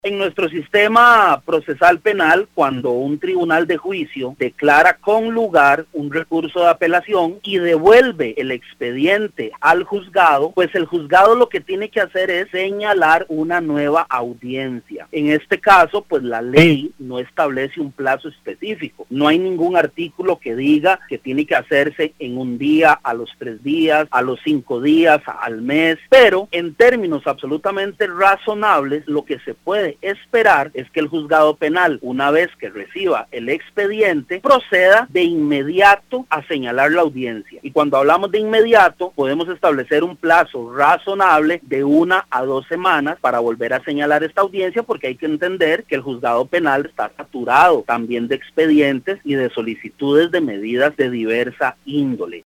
En nuestro sistema procesal penal, cuando un tribunal de juicio declara con lugar un recurso de apelación y devuelve el expediente al juzgado, pues el juzgado lo que tiene que hacer es señalar una nueva audiencia. En este caso, pues la ley no establece un plazo específico. No hay ningún artículo que diga que tiene que hacerse en un día, a los 3 días, a los 5 días, al mes, pero en términos absolutamente razonables, lo que se puede esperar es que el juzgado penal, una vez que reciba el expediente, proceda de inmediato a señalar la audiencia. Y cuando hablamos de inmediato, podemos establecer un plazo razonable de 1 a 2 semanas para volver a señalar esta audiencia, porque hay que entender que el juzgado penal está saturado también de expedientes y de solicitudes de medidas de diversa índole.